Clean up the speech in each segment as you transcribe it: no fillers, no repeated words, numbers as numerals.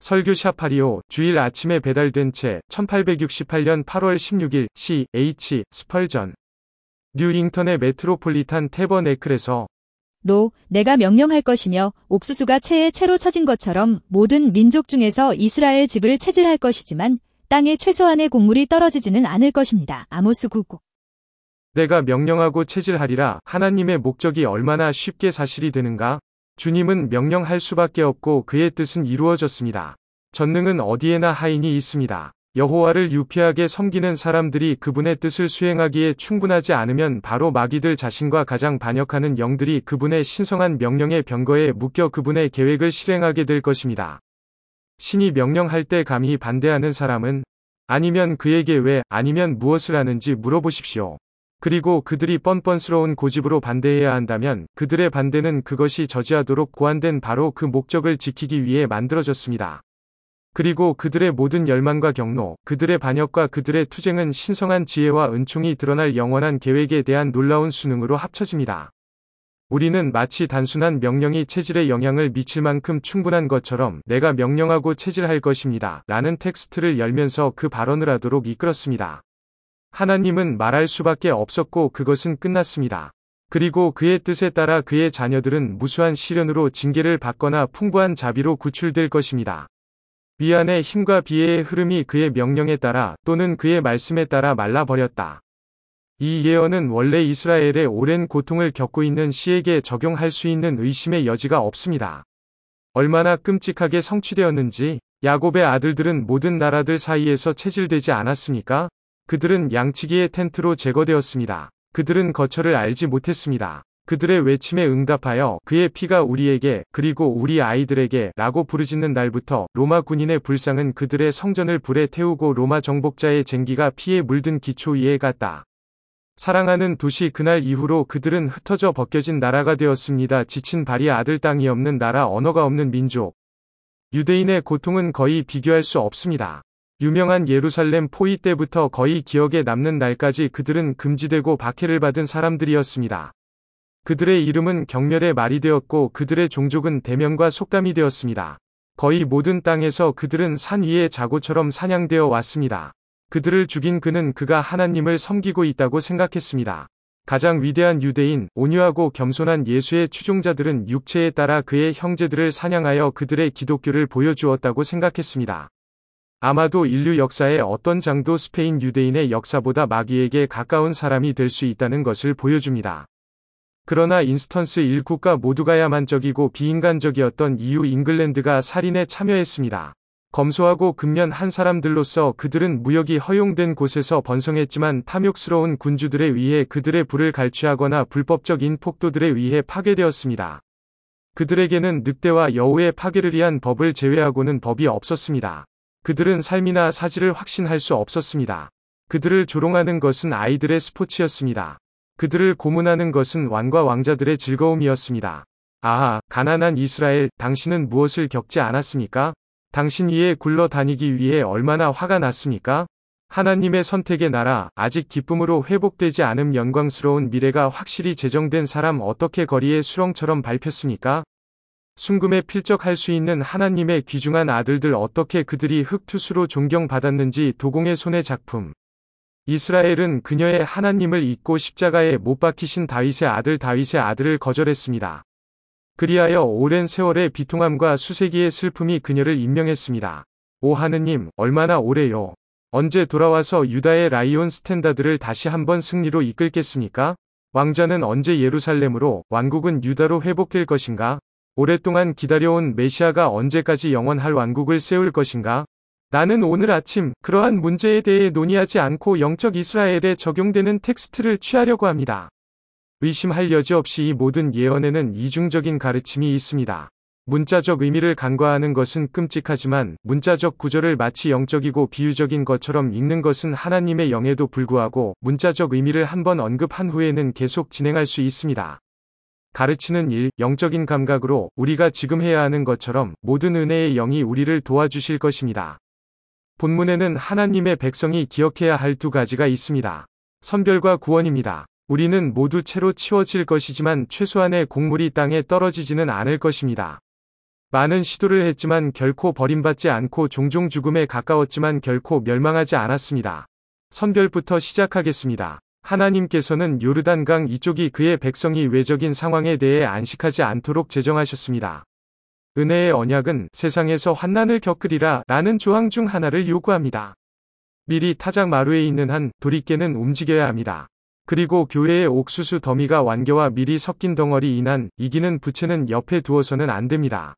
설교 샤파리오, 주일 아침에 배달된 채 1868년 8월 16일 C.H. 스펄전. 뉴잉턴의 메트로폴리탄 태버네클에서 내가 명령할 것이며 옥수수가 채에 채로 쳐진 것처럼 모든 민족 중에서 이스라엘 집을 채질할 것이지만 땅에 최소한의 곡물이 떨어지지는 않을 것입니다. 아모스 9구. 내가 명령하고 채질하리라. 하나님의 목적이 얼마나 쉽게 사실이 되는가? 주님은 명령할 수밖에 없고 그의 뜻은 이루어졌습니다. 전능은 어디에나 하인이 있습니다. 여호와를 유쾌하게 섬기는 사람들이 그분의 뜻을 수행하기에 충분하지 않으면 바로 마귀들 자신과 가장 반역하는 영들이 그분의 신성한 명령의 병거에 묶여 그분의 계획을 실행하게 될 것입니다. 신이 명령할 때 감히 반대하는 사람은 아니면 그에게 왜 아니면 무엇을 하는지 물어보십시오. 그리고 그들이 뻔뻔스러운 고집으로 반대해야 한다면 그들의 반대는 그것이 저지하도록 고안된 바로 그 목적을 지키기 위해 만들어졌습니다. 그리고 그들의 모든 열망과 경로, 그들의 반역과 그들의 투쟁은 신성한 지혜와 은총이 드러날 영원한 계획에 대한 놀라운 수능으로 합쳐집니다. 우리는 마치 단순한 명령이 체질에 영향을 미칠 만큼 충분한 것처럼 내가 명령하고 체질할 것입니다. 라는 텍스트를 열면서 그 발언을 하도록 이끌었습니다. 하나님은 말할 수밖에 없었고 그것은 끝났습니다. 그리고 그의 뜻에 따라 그의 자녀들은 무수한 시련으로 징계를 받거나 풍부한 자비로 구출될 것입니다. 위안의 힘과 비애의 흐름이 그의 명령에 따라 또는 그의 말씀에 따라 말라버렸다. 이 예언은 원래 이스라엘의 오랜 고통을 겪고 있는 시에게 적용할 수 있는 의심의 여지가 없습니다. 얼마나 끔찍하게 성취되었는지 야곱의 아들들은 모든 나라들 사이에서 체질되지 않았습니까? 그들은 양치기의 텐트로 제거되었습니다. 그들은 거처를 알지 못했습니다. 그들의 외침에 응답하여 그의 피가 우리에게 그리고 우리 아이들에게 라고 부르짖는 날부터 로마 군인의 불상은 그들의 성전을 불에 태우고 로마 정복자의 쟁기가 피에 물든 기초 위에 갔다. 사랑하는 도시 그날 이후로 그들은 흩어져 벗겨진 나라가 되었습니다. 지친 발이 아들 땅이 없는 나라 언어가 없는 민족. 유대인의 고통은 거의 비교할 수 없습니다. 유명한 예루살렘 포위 때부터 거의 기억에 남는 날까지 그들은 금지되고 박해를 받은 사람들이었습니다. 그들의 이름은 경멸의 말이 되었고 그들의 종족은 대면과 속담이 되었습니다. 거의 모든 땅에서 그들은 산 위의 자고처럼 사냥되어 왔습니다. 그들을 죽인 그는 그가 하나님을 섬기고 있다고 생각했습니다. 가장 위대한 유대인, 온유하고 겸손한 예수의 추종자들은 육체에 따라 그의 형제들을 사냥하여 그들의 기독교를 보여주었다고 생각했습니다. 아마도 인류 역사의 어떤 장도 스페인 유대인의 역사보다 마귀에게 가까운 사람이 될 수 있다는 것을 보여줍니다. 그러나 인스턴스 1국가 모두가 야만적이고 비인간적이었던 이유 잉글랜드가 살인에 참여했습니다. 검소하고 근면한 사람들로서 그들은 무역이 허용된 곳에서 번성했지만 탐욕스러운 군주들에 의해 그들의 부를 갈취하거나 불법적인 폭도들에 의해 파괴되었습니다. 그들에게는 늑대와 여우의 파괴를 위한 법을 제외하고는 법이 없었습니다. 그들은 삶이나 사지를 확신할 수 없었습니다. 그들을 조롱하는 것은 아이들의 스포츠였습니다. 그들을 고문하는 것은 왕과 왕자들의 즐거움이었습니다. 아하, 가난한 이스라엘, 당신은 무엇을 겪지 않았습니까? 당신 위에 굴러다니기 위해 얼마나 화가 났습니까? 하나님의 선택의 나라, 아직 기쁨으로 회복되지 않은 영광스러운 미래가 확실히 제정된 사람 어떻게 거리에 수렁처럼 밟혔습니까? 순금에 필적할 수 있는 하나님의 귀중한 아들들 어떻게 그들이 흙투수로 존경받았는지 도공의 손의 작품. 이스라엘은 그녀의 하나님을 잊고 십자가에 못 박히신 다윗의 아들을 거절했습니다. 그리하여 오랜 세월의 비통함과 수세기의 슬픔이 그녀를 임명했습니다. 오 하느님, 얼마나 오래요? 언제 돌아와서 유다의 라이온 스탠다드를 다시 한번 승리로 이끌겠습니까? 왕좌는 언제 예루살렘으로, 왕국은 유다로 회복될 것인가? 오랫동안 기다려온 메시아가 언제까지 영원할 왕국을 세울 것인가? 나는 오늘 아침 그러한 문제에 대해 논의하지 않고 영적 이스라엘에 적용되는 텍스트를 취하려고 합니다. 의심할 여지 없이 이 모든 예언에는 이중적인 가르침이 있습니다. 문자적 의미를 간과하는 것은 끔찍하지만 문자적 구절을 마치 영적이고 비유적인 것처럼 읽는 것은 하나님의 영에도 불구하고 문자적 의미를 한번 언급한 후에는 계속 진행할 수 있습니다. 가르치는 일, 영적인 감각으로 우리가 지금 해야 하는 것처럼 모든 은혜의 영이 우리를 도와주실 것입니다. 본문에는 하나님의 백성이 기억해야 할 두 가지가 있습니다. 선별과 구원입니다. 우리는 모두 채로 치워질 것이지만 최소한의 곡물이 땅에 떨어지지는 않을 것입니다. 많은 시도를 했지만 결코 버림받지 않고 종종 죽음에 가까웠지만 결코 멸망하지 않았습니다. 선별부터 시작하겠습니다. 하나님께서는 요르단강 이쪽이 그의 백성이 외적인 상황에 대해 안식하지 않도록 제정하셨습니다. 은혜의 언약은 세상에서 환난을 겪으리라 라는 조항 중 하나를 요구합니다. 미리 타작 마루에 있는 한 도리깨는 움직여야 합니다. 그리고 교회의 옥수수 더미가 완교와 미리 섞인 덩어리 인한 이기는 부채는 옆에 두어서는 안 됩니다.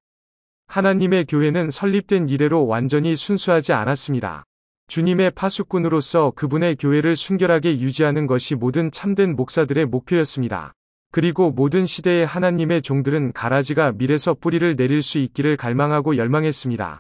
하나님의 교회는 설립된 이래로 완전히 순수하지 않았습니다. 주님의 파수꾼으로서 그분의 교회를 순결하게 유지하는 것이 모든 참된 목사들의 목표였습니다. 그리고 모든 시대의 하나님의 종들은 가라지가 밀에서 뿌리를 내릴 수 있기를 갈망하고 열망했습니다.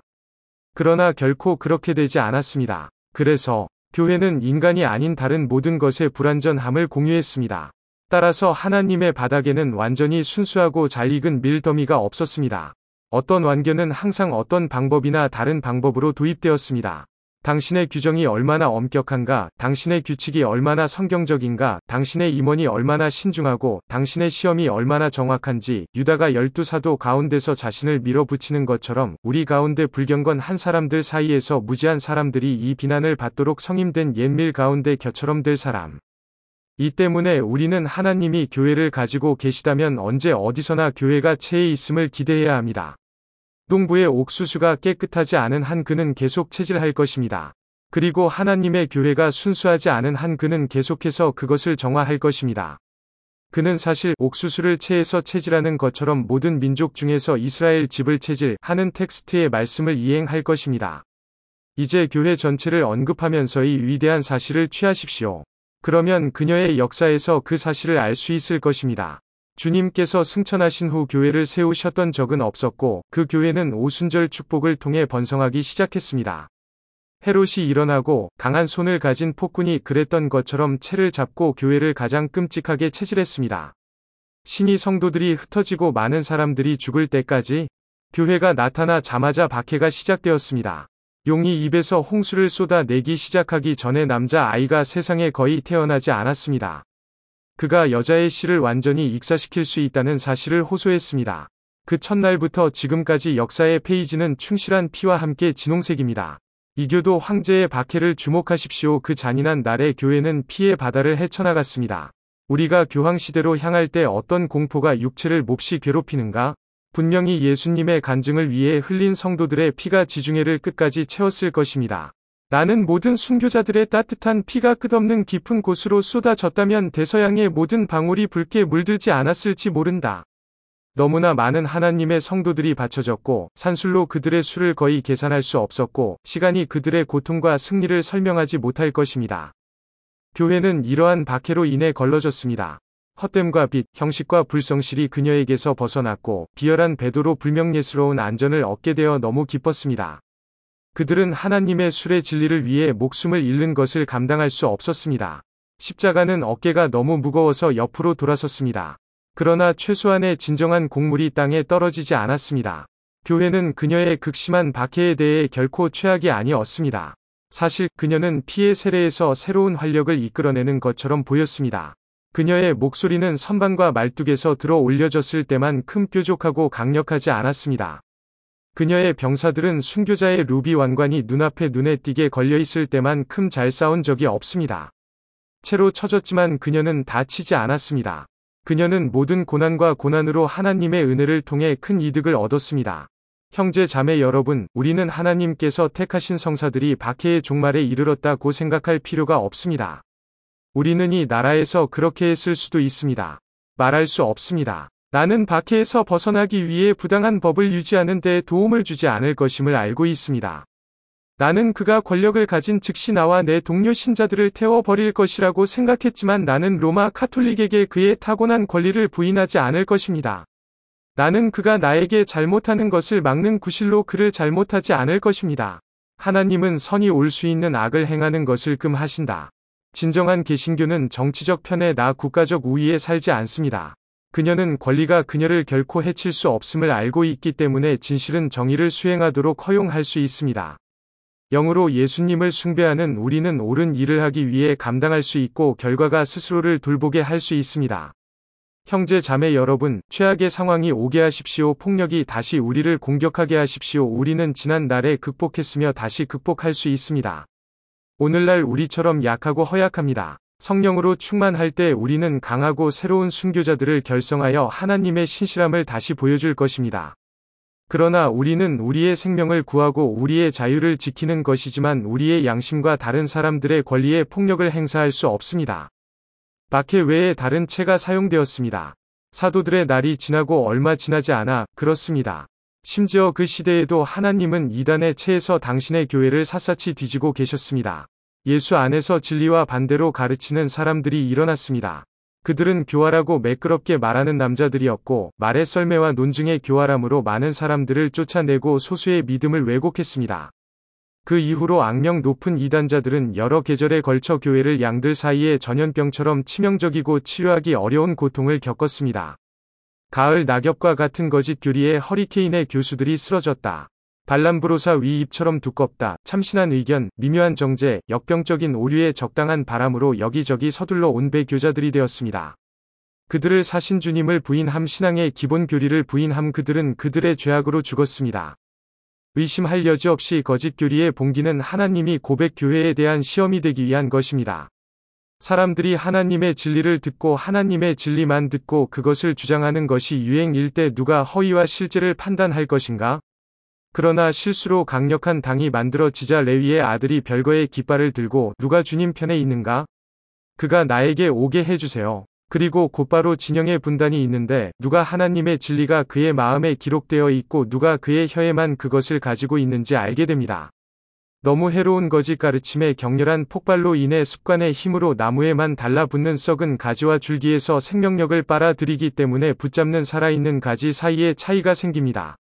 그러나 결코 그렇게 되지 않았습니다. 그래서 교회는 인간이 아닌 다른 모든 것의 불완전함을 공유했습니다. 따라서 하나님의 바닥에는 완전히 순수하고 잘 익은 밀 더미가 없었습니다. 어떤 완교는 항상 어떤 방법이나 다른 방법으로 도입되었습니다. 당신의 규정이 얼마나 엄격한가, 당신의 규칙이 얼마나 성경적인가, 당신의 임원이 얼마나 신중하고, 당신의 시험이 얼마나 정확한지, 유다가 12사도 가운데서 자신을 밀어붙이는 것처럼 우리 가운데 불경건 한 사람들 사이에서 무지한 사람들이 이 비난을 받도록 성임된 옛밀 가운데 겨처럼 될 사람. 이 때문에 우리는 하나님이 교회를 가지고 계시다면 언제 어디서나 교회가 체에 있음을 기대해야 합니다. 농부의 옥수수가 깨끗하지 않은 한 그는 계속 채질할 것입니다. 그리고 하나님의 교회가 순수하지 않은 한 그는 계속해서 그것을 정화할 것입니다. 그는 사실 옥수수를 채에서 채질하는 것처럼 모든 민족 중에서 이스라엘 집을 채질하는 텍스트의 말씀을 이행할 것입니다. 이제 교회 전체를 언급하면서 이 위대한 사실을 취하십시오. 그러면 그녀의 역사에서 그 사실을 알 수 있을 것입니다. 주님께서 승천하신 후 교회를 세우셨던 적은 없었고 그 교회는 오순절 축복을 통해 번성하기 시작했습니다. 헤롯이 일어나고 강한 손을 가진 폭군이 그랬던 것처럼 채를 잡고 교회를 가장 끔찍하게 채질했습니다. 신이 성도들이 흩어지고 많은 사람들이 죽을 때까지 교회가 나타나자마자 박해가 시작되었습니다. 용이 입에서 홍수를 쏟아내기 시작하기 전에 남자 아이가 세상에 거의 태어나지 않았습니다. 그가 여자의 씨를 완전히 익사시킬 수 있다는 사실을 호소했습니다. 그 첫날부터 지금까지 역사의 페이지는 충실한 피와 함께 진홍색입니다. 이교도 황제의 박해를 주목하십시오. 그 잔인한 날에 교회는 피의 바다를 헤쳐나갔습니다. 우리가 교황시대로 향할 때 어떤 공포가 육체를 몹시 괴롭히는가? 분명히 예수님의 간증을 위해 흘린 성도들의 피가 지중해를 끝까지 채웠을 것입니다. 나는 모든 순교자들의 따뜻한 피가 끝없는 깊은 곳으로 쏟아졌다면 대서양의 모든 방울이 붉게 물들지 않았을지 모른다. 너무나 많은 하나님의 성도들이 바쳐졌고 산술로 그들의 수를 거의 계산할 수 없었고 시간이 그들의 고통과 승리를 설명하지 못할 것입니다. 교회는 이러한 박해로 인해 걸러졌습니다. 헛됨과 빚, 형식과 불성실이 그녀에게서 벗어났고 비열한 배도로 불명예스러운 안전을 얻게 되어 너무 기뻤습니다. 그들은 하나님의 술의 진리를 위해 목숨을 잃는 것을 감당할 수 없었습니다. 십자가는 어깨가 너무 무거워서 옆으로 돌아섰습니다. 그러나 최소한의 진정한 곡물이 땅에 떨어지지 않았습니다. 교회는 그녀의 극심한 박해에 대해 결코 최악이 아니었습니다. 사실 그녀는 피의 세례에서 새로운 활력을 이끌어내는 것처럼 보였습니다. 그녀의 목소리는 선반과 말뚝에서 들어 올려졌을 때만 큰 뾰족하고 강력하지 않았습니다. 그녀의 병사들은 순교자의 루비 왕관이 눈앞에 눈에 띄게 걸려있을 때만큼 잘 싸운 적이 없습니다. 채로 쳐졌지만 그녀는 다치지 않았습니다. 그녀는 모든 고난과 고난으로 하나님의 은혜를 통해 큰 이득을 얻었습니다. 형제 자매 여러분, 우리는 하나님께서 택하신 성사들이 박해의 종말에 이르렀다고 생각할 필요가 없습니다. 우리는 이 나라에서 그렇게 했을 수도 있습니다. 말할 수 없습니다. 나는 박해에서 벗어나기 위해 부당한 법을 유지하는 데 도움을 주지 않을 것임을 알고 있습니다. 나는 그가 권력을 가진 즉시 나와 내 동료 신자들을 태워버릴 것이라고 생각했지만 나는 로마 카톨릭에게 그의 타고난 권리를 부인하지 않을 것입니다. 나는 그가 나에게 잘못하는 것을 막는 구실로 그를 잘못하지 않을 것입니다. 하나님은 선이 올 수 있는 악을 행하는 것을 금하신다. 진정한 개신교는 정치적 편에 나 국가적 우위에 살지 않습니다. 그녀는 권리가 그녀를 결코 해칠 수 없음을 알고 있기 때문에 진실은 정의를 수행하도록 허용할 수 있습니다. 영으로 예수님을 숭배하는 우리는 옳은 일을 하기 위해 감당할 수 있고 결과가 스스로를 돌보게 할 수 있습니다. 형제 자매 여러분, 최악의 상황이 오게 하십시오. 폭력이 다시 우리를 공격하게 하십시오. 우리는 지난 날에 극복했으며 다시 극복할 수 있습니다. 오늘날 우리처럼 약하고 허약합니다. 성령으로 충만할 때 우리는 강하고 새로운 순교자들을 결성하여 하나님의 신실함을 다시 보여줄 것입니다. 그러나 우리는 우리의 생명을 구하고 우리의 자유를 지키는 것이지만 우리의 양심과 다른 사람들의 권리에 폭력을 행사할 수 없습니다. 박해 외에 다른 채가 사용되었습니다. 사도들의 날이 지나고 얼마 지나지 않아 그렇습니다. 심지어 그 시대에도 하나님은 이단의 채에서 당신의 교회를 샅샅이 뒤지고 계셨습니다. 예수 안에서 진리와 반대로 가르치는 사람들이 일어났습니다. 그들은 교활하고 매끄럽게 말하는 남자들이었고 말의 썰매와 논증의 교활함으로 많은 사람들을 쫓아내고 소수의 믿음을 왜곡했습니다. 그 이후로 악명 높은 이단자들은 여러 계절에 걸쳐 교회를 양들 사이에 전염병처럼 치명적이고 치료하기 어려운 고통을 겪었습니다. 가을 낙엽과 같은 거짓 교리에 허리케인의 교수들이 쓰러졌다. 발람브로사 위입처럼 두껍다. 참신한 의견, 미묘한 정제, 역병적인 오류의 적당한 바람으로 여기저기 서둘러 온 배교자들이 되었습니다. 그들을 사신 주님을 부인함, 신앙의 기본 교리를 부인함. 그들은 그들의 죄악으로 죽었습니다. 의심할 여지 없이 거짓 교리의 봉기는 하나님이 고백 교회에 대한 시험이 되기 위한 것입니다. 사람들이 하나님의 진리를 듣고 하나님의 진리만 듣고 그것을 주장하는 것이 유행일 때 누가 허위와 실제를 판단할 것인가? 그러나 실수로 강력한 당이 만들어지자 레위의 아들이 별거의 깃발을 들고 누가 주님 편에 있는가? 그가 나에게 오게 해주세요. 그리고 곧바로 진영의 분단이 있는데 누가 하나님의 진리가 그의 마음에 기록되어 있고 누가 그의 혀에만 그것을 가지고 있는지 알게 됩니다. 너무 해로운 거짓 가르침의 격렬한 폭발로 인해 습관의 힘으로 나무에만 달라붙는 썩은 가지와 줄기에서 생명력을 빨아들이기 때문에 붙잡는 살아있는 가지 사이에 차이가 생깁니다.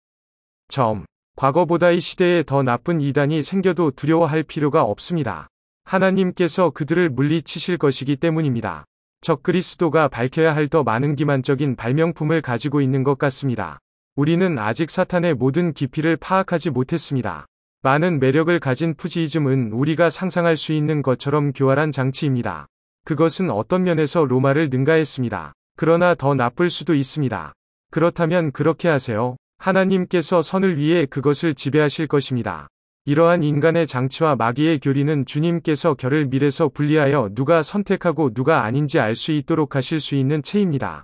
과거보다 이 시대에 더 나쁜 이단이 생겨도 두려워할 필요가 없습니다. 하나님께서 그들을 물리치실 것이기 때문입니다. 적그리스도가 밝혀야 할 더 많은 기만적인 발명품을 가지고 있는 것 같습니다. 우리는 아직 사탄의 모든 깊이를 파악하지 못했습니다. 많은 매력을 가진 푸지이즘은 우리가 상상할 수 있는 것처럼 교활한 장치입니다. 그것은 어떤 면에서 로마를 능가했습니다. 그러나 더 나쁠 수도 있습니다. 그렇다면 그렇게 하세요. 하나님께서 선을 위해 그것을 지배하실 것입니다. 이러한 인간의 장치와 마귀의 교리는 주님께서 결을 밀에서 분리하여 누가 선택하고 누가 아닌지 알 수 있도록 하실 수 있는 채입니다.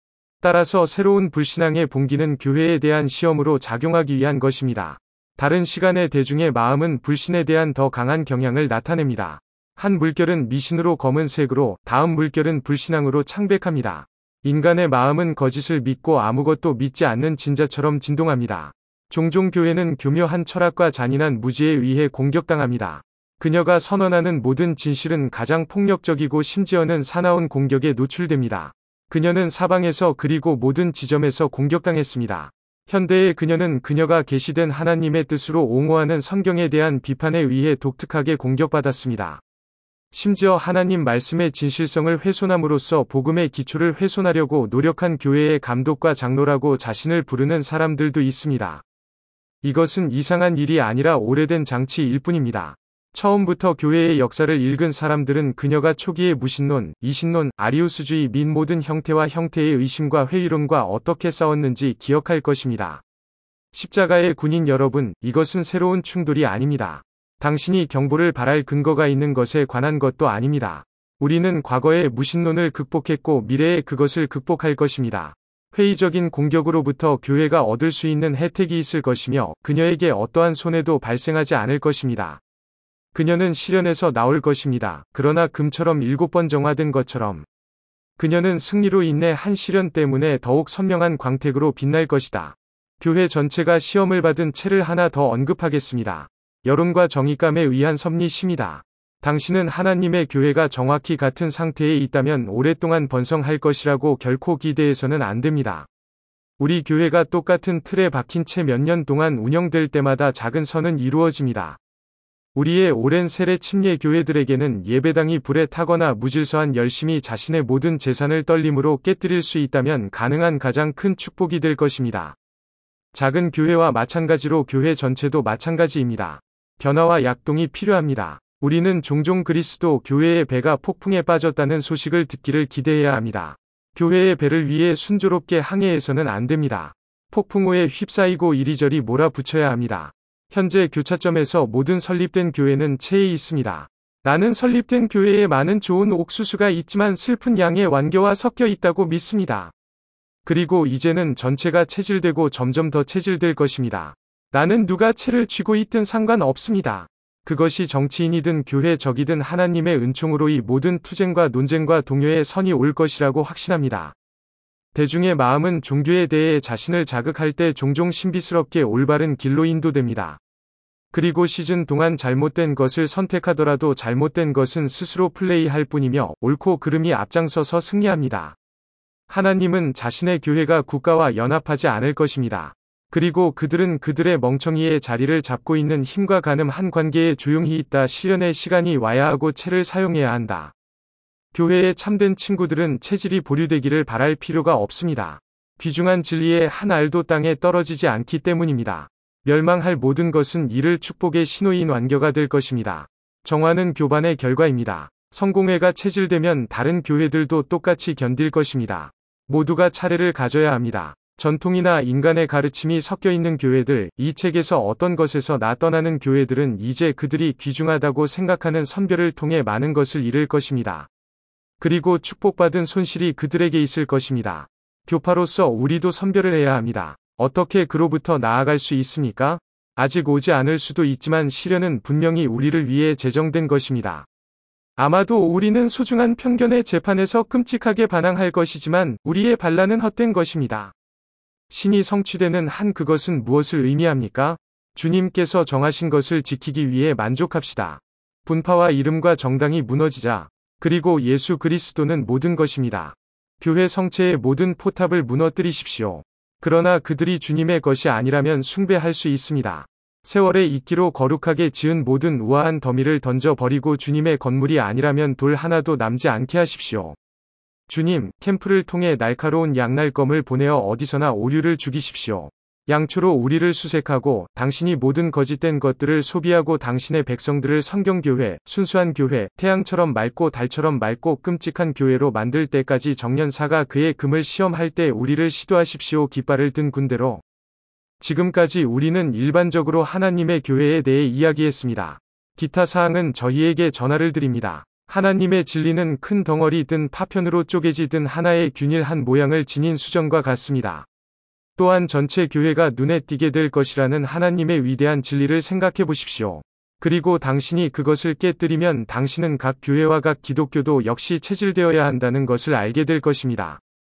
따라서 새로운 불신앙의 봉기는 교회에 대한 시험으로 작용하기 위한 것입니다. 다른 시간의 대중의 마음은 불신에 대한 더 강한 경향을 나타냅니다. 한 물결은 미신으로 검은색으로, 다음 물결은 불신앙으로 창백합니다. 인간의 마음은 거짓을 믿고 아무것도 믿지 않는 진자처럼 진동합니다. 종종 교회는 교묘한 철학과 잔인한 무지에 의해 공격당합니다. 그녀가 선언하는 모든 진실은 가장 폭력적이고 심지어는 사나운 공격에 노출됩니다. 그녀는 사방에서 그리고 모든 지점에서 공격당했습니다. 현대의 그녀는 그녀가 계시된 하나님의 뜻으로 옹호하는 성경에 대한 비판에 의해 독특하게 공격받았습니다. 심지어 하나님 말씀의 진실성을 훼손함으로써 복음의 기초를 훼손하려고 노력한 교회의 감독과 장로라고 자신을 부르는 사람들도 있습니다. 이것은 이상한 일이 아니라 오래된 장치일 뿐입니다. 처음부터 교회의 역사를 읽은 사람들은 그녀가 초기의 무신론, 이신론, 아리우스주의 및 모든 형태와 형태의 의심과 회의론과 어떻게 싸웠는지 기억할 것입니다. 십자가의 군인 여러분, 이것은 새로운 충돌이 아닙니다. 당신이 경보를 바랄 근거가 있는 것에 관한 것도 아닙니다. 우리는 과거의 무신론을 극복했고 미래에 그것을 극복할 것입니다. 회의적인 공격으로부터 교회가 얻을 수 있는 혜택이 있을 것이며 그녀에게 어떠한 손해도 발생하지 않을 것입니다. 그녀는 시련에서 나올 것입니다. 그러나 금처럼 7번 정화된 것처럼. 그녀는 승리로 인해 한 시련 때문에 더욱 선명한 광택으로 빛날 것이다. 교회 전체가 시험을 받은 채를 하나 더 언급하겠습니다. 여론과 정의감에 의한 섭리심이다. 당신은 하나님의 교회가 정확히 같은 상태에 있다면 오랫동안 번성할 것이라고 결코 기대해서는 안 됩니다. 우리 교회가 똑같은 틀에 박힌 채 몇 년 동안 운영될 때마다 작은 선은 이루어집니다. 우리의 오랜 세례 침례 교회들에게는 예배당이 불에 타거나 무질서한 열심히 자신의 모든 재산을 떨림으로 깨뜨릴 수 있다면 가능한 가장 큰 축복이 될 것입니다. 작은 교회와 마찬가지로 교회 전체도 마찬가지입니다. 변화와 약동이 필요합니다. 우리는 종종 그리스도 교회의 배가 폭풍에 빠졌다는 소식을 듣기를 기대해야 합니다. 교회의 배를 위해 순조롭게 항해해서는 안 됩니다. 폭풍우에 휩싸이고 이리저리 몰아붙여야 합니다. 현재 교차점에서 모든 설립된 교회는 체에 있습니다. 나는 설립된 교회에 많은 좋은 옥수수가 있지만 슬픈 양의 완교와 섞여 있다고 믿습니다. 그리고 이제는 전체가 체질되고 점점 더 체질될 것입니다. 나는 누가 채를 쥐고 있든 상관없습니다. 그것이 정치인이든 교회적이든 하나님의 은총으로 이 모든 투쟁과 논쟁과 동요의 선이 올 것이라고 확신합니다. 대중의 마음은 종교에 대해 자신을 자극할 때 종종 신비스럽게 올바른 길로 인도됩니다. 그리고 시즌 동안 잘못된 것을 선택하더라도 잘못된 것은 스스로 플레이할 뿐이며 옳고 그름이 앞장서서 승리합니다. 하나님은 자신의 교회가 국가와 연합하지 않을 것입니다. 그리고 그들은 그들의 멍청이의 자리를 잡고 있는 힘과 가늠한 관계에 조용히 있다 실현의 시간이 와야 하고 채를 사용해야 한다. 교회의 참된 친구들은 체질이 보류되기를 바랄 필요가 없습니다. 귀중한 진리의 한 알도 땅에 떨어지지 않기 때문입니다. 멸망할 모든 것은 이를 축복의 신호인 완교가 될 것입니다. 정화는 교반의 결과입니다. 성공회가 체질되면 다른 교회들도 똑같이 견딜 것입니다. 모두가 차례를 가져야 합니다. 전통이나 인간의 가르침이 섞여 있는 교회들, 이 책에서 어떤 것에서 나 떠나는 교회들은 이제 그들이 귀중하다고 생각하는 선별을 통해 많은 것을 잃을 것입니다. 그리고 축복받은 손실이 그들에게 있을 것입니다. 교파로서 우리도 선별을 해야 합니다. 어떻게 그로부터 나아갈 수 있습니까? 아직 오지 않을 수도 있지만 시련은 분명히 우리를 위해 제정된 것입니다. 아마도 우리는 소중한 편견의 재판에서 끔찍하게 반항할 것이지만 우리의 반란은 헛된 것입니다. 신이 성취되는 한 그것은 무엇을 의미합니까? 주님께서 정하신 것을 지키기 위해 만족합시다. 분파와 이름과 정당이 무너지자, 그리고 예수 그리스도는 모든 것입니다. 교회 성체의 모든 포탑을 무너뜨리십시오. 그러나 그들이 주님의 것이 아니라면 숭배할 수 있습니다. 세월의 이끼로 거룩하게 지은 모든 우아한 더미를 던져버리고 주님의 건물이 아니라면 돌 하나도 남지 않게 하십시오. 주님, 캠프를 통해 날카로운 양날검을 보내어 어디서나 오류를 죽이십시오. 양초로 우리를 수색하고 당신이 모든 거짓된 것들을 소비하고 당신의 백성들을 성경교회, 순수한 교회, 태양처럼 맑고 달처럼 맑고 끔찍한 교회로 만들 때까지 정년사가 그의 금을 시험할 때 우리를 시도하십시오. 깃발을 든 군대로. 지금까지 우리는 일반적으로 하나님의 교회에 대해 이야기했습니다. 기타 사항은 저희에게 전화를 드립니다. 하나님의 진리는 큰 덩어리든 파편으로 쪼개지든 하나의 균일한 모양을 지닌 수정과 같습니다. 또한 전체 교회가 눈에 띄게 될 것이라는 하나님의 위대한 진리를 생각해 보십시오. 그리고 당신이 그것을 깨뜨리면 당신은 각 교회와 각 기독교도 역시 체질되어야 한다는 것을 알게 될 것입니다.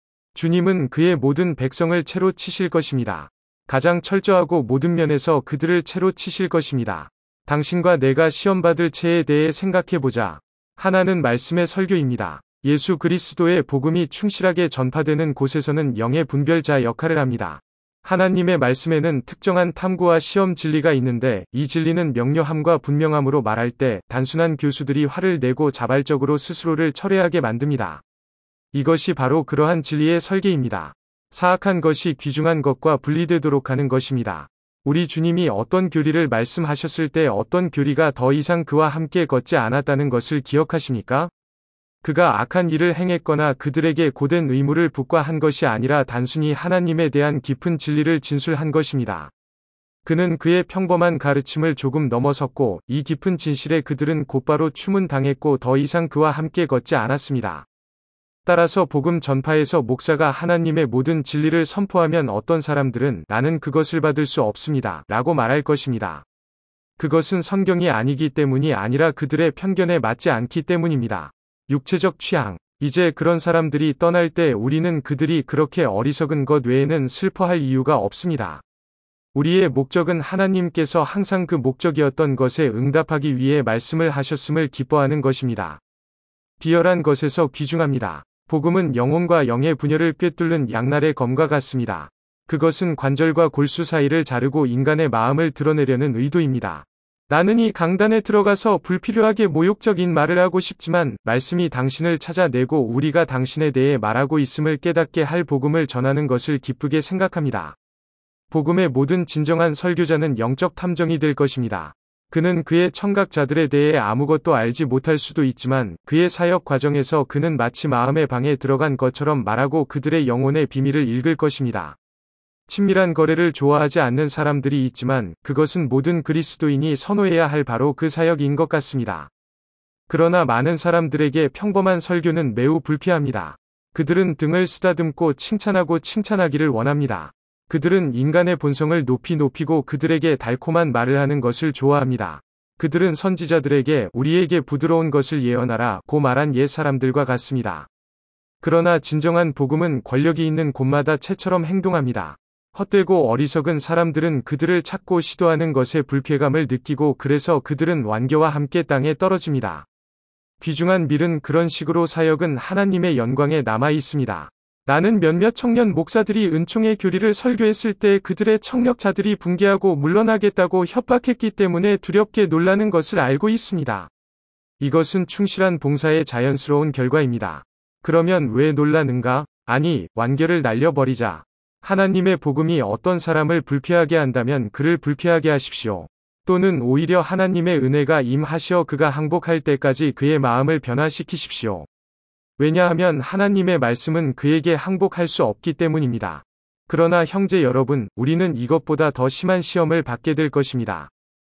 주님은 그의 모든 백성을 채로 치실 것입니다. 가장 철저하고 모든 면에서 그들을 채로 치실 것입니다. 당신과 내가 시험받을 채에 대해 생각해보자. 하나는 말씀의 설교입니다. 예수 그리스도의 복음이 충실하게 전파되는 곳에서는 영의 분별자 역할을 합니다. 하나님의 말씀에는 특정한 탐구와 시험 진리가 있는데 이 진리는 명료함과 분명함으로 말할 때 단순한 교수들이 화를 내고 자발적으로 스스로를 철회하게 만듭니다. 이것이 바로 그러한 진리의 설계입니다. 사악한 것이 귀중한 것과 분리되도록 하는 것입니다. 우리 주님이 어떤 교리를 말씀하셨을 때 어떤 교리가 더 이상 그와 함께 걷지 않았다는 것을 기억하십니까? 그가 악한 일을 행했거나 그들에게 고된 의무를 부과한 것이 아니라 단순히 하나님에 대한 깊은 진리를 진술한 것입니다. 그는 그의 평범한 가르침을 조금 넘어섰고 이 깊은 진실에 그들은 곧바로 추문당했고 더 이상 그와 함께 걷지 않았습니다. 따라서 복음 전파에서 목사가 하나님의 모든 진리를 선포하면 어떤 사람들은 나는 그것을 받을 수 없습니다 라고 말할 것입니다. 그것은 성경이 아니기 때문이 아니라 그들의 편견에 맞지 않기 때문입니다. 육체적 취향. 이제 그런 사람들이 떠날 때 우리는 그들이 그렇게 어리석은 것 외에는 슬퍼할 이유가 없습니다. 우리의 목적은 하나님께서 항상 그 목적이었던 것에 응답하기 위해 말씀을 하셨음을 기뻐하는 것입니다. 비열한 것에서 귀중합니다. 복음은 영혼과 영의 분열을 꿰뚫는 양날의 검과 같습니다. 그것은 관절과 골수 사이를 자르고 인간의 마음을 드러내려는 의도입니다. 나는 이 강단에 들어가서 불필요하게 모욕적인 말을 하고 싶지만 말씀이 당신을 찾아내고 우리가 당신에 대해 말하고 있음을 깨닫게 할 복음을 전하는 것을 기쁘게 생각합니다. 복음의 모든 진정한 설교자는 영적 탐정이 될 것입니다. 그는 그의 청각자들에 대해 아무것도 알지 못할 수도 있지만 그의 사역 과정에서 그는 마치 마음의 방에 들어간 것처럼 말하고 그들의 영혼의 비밀을 읽을 것입니다. 친밀한 거래를 좋아하지 않는 사람들이 있지만 그것은 모든 그리스도인이 선호해야 할 바로 그 사역인 것 같습니다. 그러나 많은 사람들에게 평범한 설교는 매우 불쾌합니다. 그들은 등을 쓰다듬고 칭찬하고 칭찬하기를 원합니다. 그들은 인간의 본성을 높이고 그들에게 달콤한 말을 하는 것을 좋아합니다. 그들은 선지자들에게 우리에게 부드러운 것을 예언하라 고 말한 옛 사람들과 같습니다. 그러나 진정한 복음은 권력이 있는 곳마다 채처럼 행동합니다. 헛되고 어리석은 사람들은 그들을 찾고 시도하는 것에 불쾌감을 느끼고 그래서 그들은 완교와 함께 땅에 떨어집니다. 귀중한 밀은 그런 식으로 사역은 하나님의 영광에 남아 있습니다. 나는 몇몇 청년 목사들이 은총의 교리를 설교했을 때 그들의 청력자들이 붕괴하고 물러나겠다고 협박했기 때문에 두렵게 놀라는 것을 알고 있습니다. 이것은 충실한 봉사의 자연스러운 결과입니다. 그러면 왜 놀라는가? 아니, 완결을 날려버리자. 하나님의 복음이 어떤 사람을 불쾌하게 한다면 그를 불쾌하게 하십시오. 또는 오히려 하나님의 은혜가 임하시어 그가 항복할 때까지 그의 마음을 변화시키십시오. 왜냐하면 하나님의 말씀은 그에게 항복할 수 없기 때문입니다. 그러나 형제 여러분, 우리는 이것보다 더 심한 시험을 받게 될 것입니다.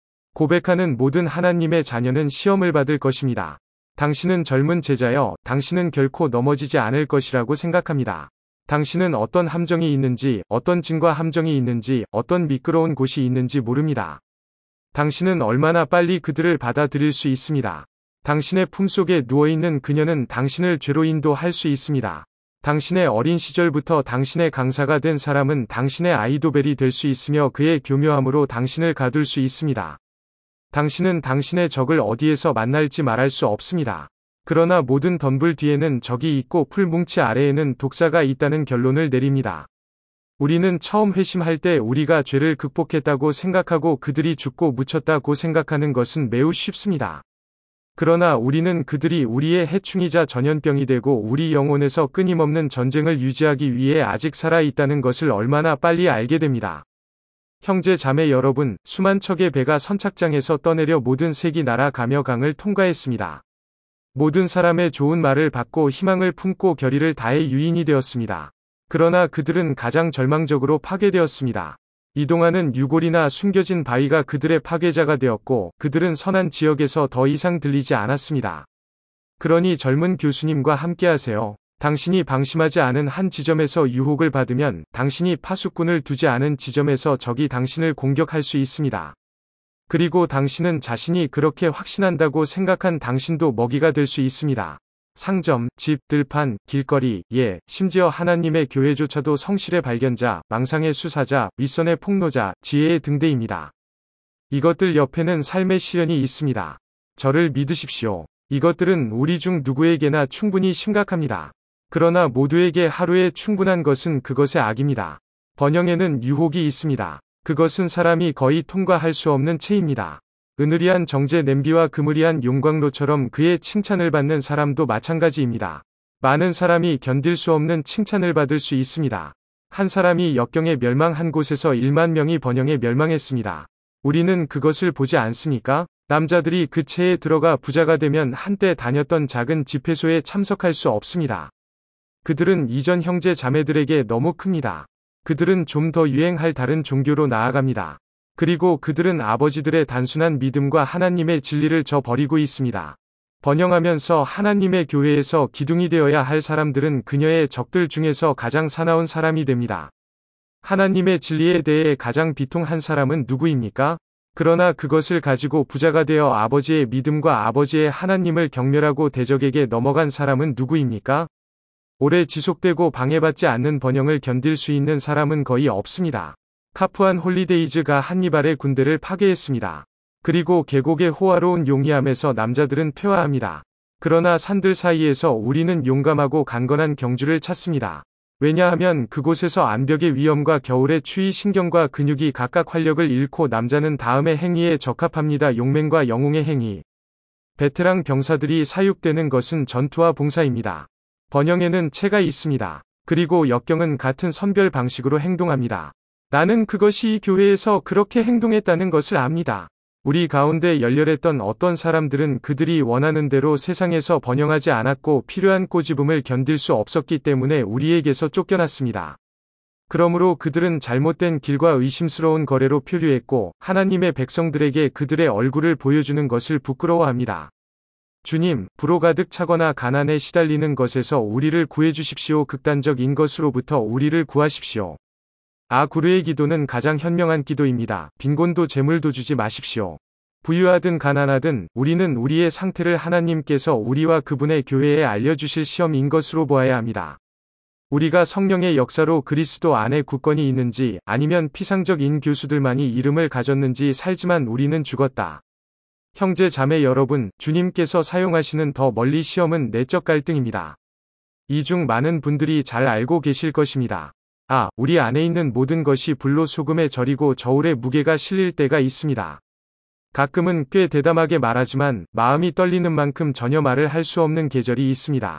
고백하는 모든 하나님의 자녀는 시험을 받을 것입니다. 당신은 젊은 제자여, 당신은 결코 넘어지지 않을 것이라고 생각합니다. 당신은 어떤 함정이 있는지, 어떤 진과 함정이 있는지, 어떤 미끄러운 곳이 있는지 모릅니다. 당신은 얼마나 빨리 그들을 받아들일 수 있습니다. 당신의 품속에 누워있는 그녀는 당신을 죄로 인도할 수 있습니다. 당신의 어린 시절부터 당신의 강사가 된 사람은 당신의 아이도벨이 될 수 있으며 그의 교묘함으로 당신을 가둘 수 있습니다. 당신은 당신의 적을 어디에서 만날지 말할 수 없습니다. 그러나 모든 덤불 뒤에는 적이 있고 풀뭉치 아래에는 독사가 있다는 결론을 내립니다. 우리는 처음 회심할 때 우리가 죄를 극복했다고 생각하고 그들이 죽고 묻혔다고 생각하는 것은 매우 쉽습니다. 그러나 우리는 그들이 우리의 해충이자 전염병이 되고 우리 영혼에서 끊임없는 전쟁을 유지하기 위해 아직 살아있다는 것을 얼마나 빨리 알게 됩니다. 형제 자매 여러분, 수만 척의 배가 선착장에서 떠내려 모든 색이 날아가며 강을 통과했습니다. 모든 사람의 좋은 말을 받고 희망을 품고 결의를 다해 유인이 되었습니다. 그러나 그들은 가장 절망적으로 파괴되었습니다. 이동하는 유골이나 숨겨진 바위가 그들의 파괴자가 되었고 그들은 선한 지역에서 더 이상 들리지 않았습니다. 그러니 젊은 교수님과 함께하세요. 당신이 방심하지 않은 한 지점에서 유혹을 받으면 당신이 파수꾼을 두지 않은 지점에서 적이 당신을 공격할 수 있습니다. 그리고 당신은 자신이 그렇게 확신한다고 생각한 당신도 먹이가 될 수 있습니다. 상점, 집, 들판, 길거리, 심지어 하나님의 교회조차도 성실의 발견자, 망상의 수사자, 윗선의 폭로자, 지혜의 등대입니다. 이것들 옆에는 삶의 시련이 있습니다. 저를 믿으십시오. 이것들은 우리 중 누구에게나 충분히 심각합니다. 그러나 모두에게 하루에 충분한 것은 그것의 악입니다. 번영에는 유혹이 있습니다. 그것은 사람이 거의 통과할 수 없는 체입니다. 은으리한 정제 냄비와 그무리한 용광로처럼 그의 칭찬을 받는 사람도 마찬가지입니다. 많은 사람이 견딜 수 없는 칭찬을 받을 수 있습니다. 한 사람이 역경에 멸망한 곳에서 1만 명이 번영에 멸망했습니다. 우리는 그것을 보지 않습니까? 남자들이 그 체에 들어가 부자가 되면 한때 다녔던 작은 집회소에 참석할 수 없습니다. 그들은 이전 형제 자매들에게 너무 큽니다. 그들은 좀 더 유행할 다른 종교로 나아갑니다. 그리고 그들은 아버지들의 단순한 믿음과 하나님의 진리를 저버리고 있습니다. 번영하면서 하나님의 교회에서 기둥이 되어야 할 사람들은 그녀의 적들 중에서 가장 사나운 사람이 됩니다. 하나님의 진리에 대해 가장 비통한 사람은 누구입니까? 그러나 그것을 가지고 부자가 되어 아버지의 믿음과 아버지의 하나님을 경멸하고 대적에게 넘어간 사람은 누구입니까? 오래 지속되고 방해받지 않는 번영을 견딜 수 있는 사람은 거의 없습니다. 카프한 홀리데이즈가 한니발의 군대를 파괴했습니다. 그리고 계곡의 호화로운 용이함에서 남자들은 퇴화합니다. 그러나 산들 사이에서 우리는 용감하고 강건한 경주를 찾습니다. 왜냐하면 그곳에서 암벽의 위험과 겨울의 추위 신경과 근육이 각각 활력을 잃고 남자는 다음의 행위에 적합합니다. 용맹과 영웅의 행위. 베테랑 병사들이 사육되는 것은 전투와 봉사입니다. 번영에는 체가 있습니다. 그리고 역경은 같은 선별 방식으로 행동합니다. 나는 그것이 이 교회에서 그렇게 행동했다는 것을 압니다. 우리 가운데 열렬했던 어떤 사람들은 그들이 원하는 대로 세상에서 번영하지 않았고 필요한 꼬집음을 견딜 수 없었기 때문에 우리에게서 쫓겨났습니다. 그러므로 그들은 잘못된 길과 의심스러운 거래로 표류했고 하나님의 백성들에게 그들의 얼굴을 보여주는 것을 부끄러워합니다. 주님, 불호 가득 차거나 가난에 시달리는 것에서 우리를 구해주십시오. 극단적인 것으로부터 우리를 구하십시오. 구르의 기도는 가장 현명한 기도입니다. 빈곤도 재물도 주지 마십시오. 부유하든 가난하든 우리는 우리의 상태를 하나님께서 우리와 그분의 교회에 알려주실 시험인 것으로 보아야 합니다. 우리가 성령의 역사로 그리스도 안에 굳건히 있는지 아니면 피상적인 교수들만이 이름을 가졌는지 살지만 우리는 죽었다. 형제 자매 여러분, 주님께서 사용하시는 더 멀리 시험은 내적 갈등입니다. 이 중 많은 분들이 잘 알고 계실 것입니다. 우리 안에 있는 모든 것이 불로 소금에 절이고 저울에 무게가 실릴 때가 있습니다. 가끔은 꽤 대담하게 말하지만 마음이 떨리는 만큼 전혀 말을 할 수 없는 계절이 있습니다.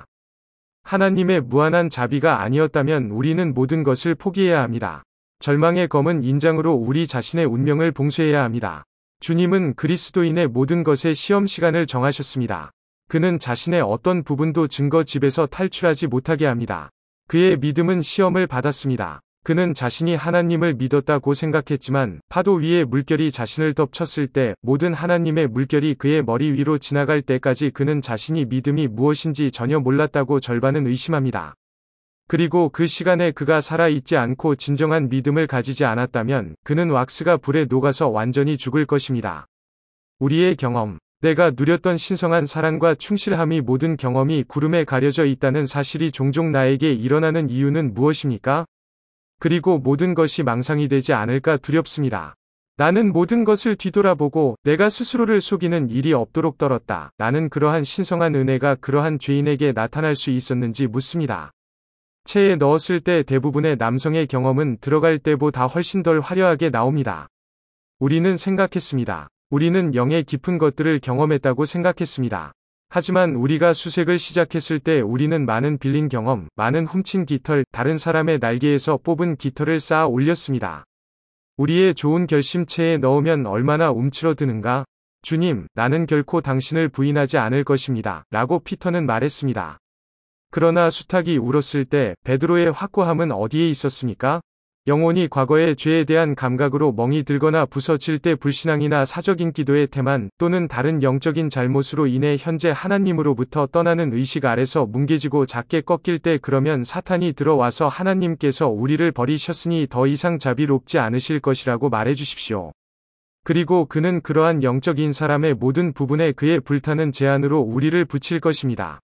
하나님의 무한한 자비가 아니었다면 우리는 모든 것을 포기해야 합니다. 절망의 검은 인장으로 우리 자신의 운명을 봉쇄해야 합니다. 주님은 그리스도인의 모든 것의 시험 시간을 정하셨습니다. 그는 자신의 어떤 부분도 증거집에서 탈출하지 못하게 합니다. 그의 믿음은 시험을 받았습니다. 그는 자신이 하나님을 믿었다고 생각했지만 파도 위에 물결이 자신을 덮쳤을 때 모든 하나님의 물결이 그의 머리 위로 지나갈 때까지 그는 자신이 믿음이 무엇인지 전혀 몰랐다고 절반은 의심합니다. 그리고 그 시간에 그가 살아있지 않고 진정한 믿음을 가지지 않았다면 그는 왁스가 불에 녹아서 완전히 죽을 것입니다. 우리의 경험, 내가 누렸던 신성한 사랑과 충실함이 모든 경험이 구름에 가려져 있다는 사실이 종종 나에게 일어나는 이유는 무엇입니까? 그리고 모든 것이 망상이 되지 않을까 두렵습니다. 나는 모든 것을 뒤돌아보고 내가 스스로를 속이는 일이 없도록 떨었다. 나는 그러한 신성한 은혜가 그러한 죄인에게 나타날 수 있었는지 묻습니다. 체에 넣었을 때 대부분의 남성의 경험은 들어갈 때보다 훨씬 덜 화려하게 나옵니다. 우리는 생각했습니다. 우리는 영의 깊은 것들을 경험했다고 생각했습니다. 하지만 우리가 수색을 시작했을 때 우리는 많은 빌린 경험, 많은 훔친 깃털, 다른 사람의 날개에서 뽑은 깃털을 쌓아 올렸습니다. 우리의 좋은 결심 체에 넣으면 얼마나 움츠러드는가? 주님, 나는 결코 당신을 부인하지 않을 것입니다. 라고 피터는 말했습니다. 그러나 수탉이 울었을 때 베드로의 확고함은 어디에 있었습니까? 영혼이 과거의 죄에 대한 감각으로 멍이 들거나 부서질 때 불신앙이나 사적인 기도의 태만 또는 다른 영적인 잘못으로 인해 현재 하나님으로부터 떠나는 의식 아래서 뭉개지고 작게 꺾일 때 그러면 사탄이 들어와서 하나님께서 우리를 버리셨으니 더 이상 자비롭지 않으실 것이라고 말해주십시오. 그리고 그는 그러한 영적인 사람의 모든 부분에 그의 불타는 제안으로 우리를 붙일 것입니다.